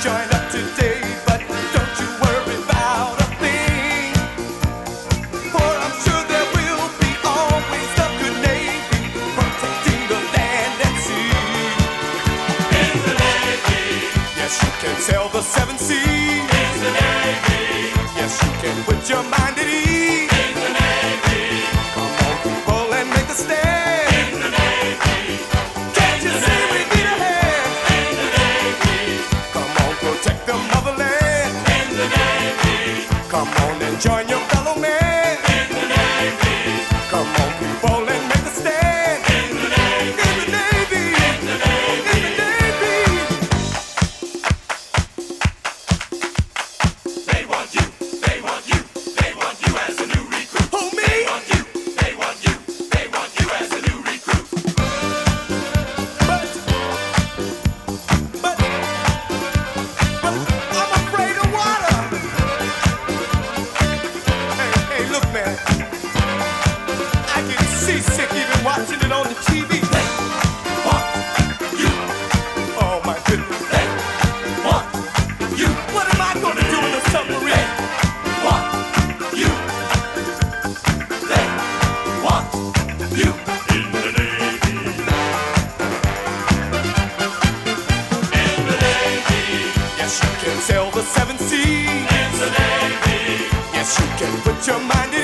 join up today, but don't you worry about a thing. For I'm sure there will be always a good Navy protecting the land and sea. In the Navy. Yes, you can sail the seven seas. In the Navy. Yes, you can put your mind at ease. In the Navy. Come on, people, and make a stand. In the Navy. Can't you see we need a hand? In the Navy. Come on, protect the motherland. In the Navy. Come on and join your fellow man. In the Navy. Come on, people, and make a stand. In the Navy. In the Navy. In the Navy. In the Navy. They want you. They want you. They want you as a new recruit. Who, me? They want you. They want you. They want you as a new recruit. But I'm afraid of water. Hey, look, man. I get seasick even watching it on the TV. Want you. Oh, my goodness. They want you. What am I going to do in a submarine? Want you. They want you. In the Navy. In the Navy. Yes, you can sail the seven seas. In the Navy. Yes, you can put your mind at